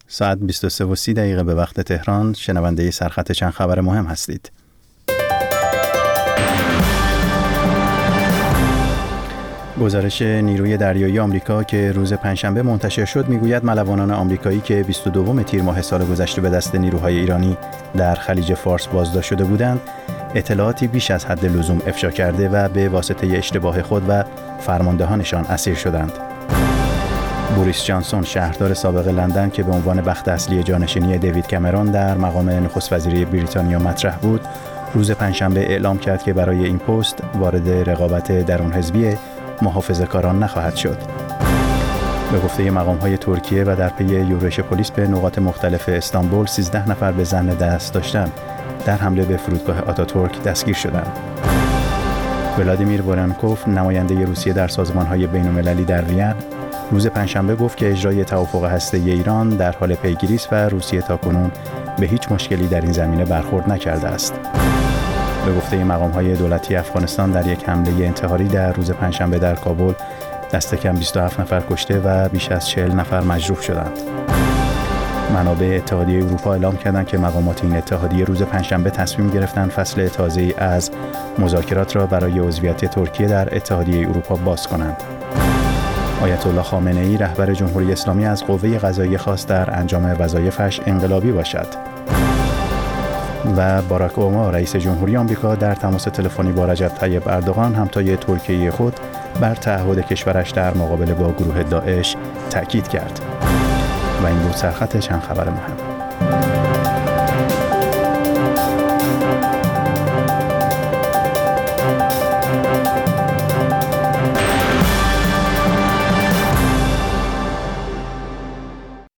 ساعت 23:30 به وقت تهران شنونده سرخط چند خبر مهم هستید. گزارش نیروی دریایی آمریکا که روز پنجشنبه منتشر شد میگوید ملوانان آمریکایی که 22 تیر ماه سال گذشته به دست نیروهای ایرانی در خلیج فارس بازداشت شده بودند، اطلاعاتی بیش از حد لزوم افشا کرده و به واسطه اشتباه خود و فرماندهانشان اسیر شدند. بوریس جانسون، شهردار سابق لندن که به عنوان بخت اصلی جانشینی دیوید کامرون در مقام نخست وزیری بریتانیا مطرح بود، روز پنجشنبه اعلام کرد که برای این پست وارد رقابت درون حزبی محافظه‌کاران نخواهد شد. به گفته مقام‌های ترکیه و در پی یورش پلیس به نقاط مختلف استانبول 13 نفر به ظن دست داشتن در حمله به فرودگاه آتاتورک دستگیر شدند. ولادیمیر ورانکوف، نماینده روسیه در سازمان‌های بین‌المللی در وین، روز پنجشنبه گفت که اجرای توافق هسته‌ای ایران در حال پیگیری است و روسیه تاکنون به هیچ مشکلی در این زمینه برخورد نکرده است. به گفته مقام‌های دولتی افغانستان، در یک حمله انتحاری در روز پنجشنبه در کابل دست کم 27 نفر کشته و بیش از 40 نفر مجروح شدند. منابع اتحادیه اروپا اعلام کردند که مقامات این اتحادیه روز پنجشنبه تصمیم گرفتند فصل تازه‌ای از مذاکرات را برای عضویت ترکیه در اتحادیه اروپا باز کنند. آیت الله خامنه‌ای، رهبر جمهوری اسلامی، از قوه قضاییه خواست در انجام وظایفش انقلابی باشد. و باراک اوباما، رئیس جمهوری آمریکا، در تماس تلفنی با رجب طیب اردوغان، همتای ترکیه خود، بر تعهد کشورش در مقابله با گروه داعش تأکید کرد. و این بود سرخط چند خبر مهم.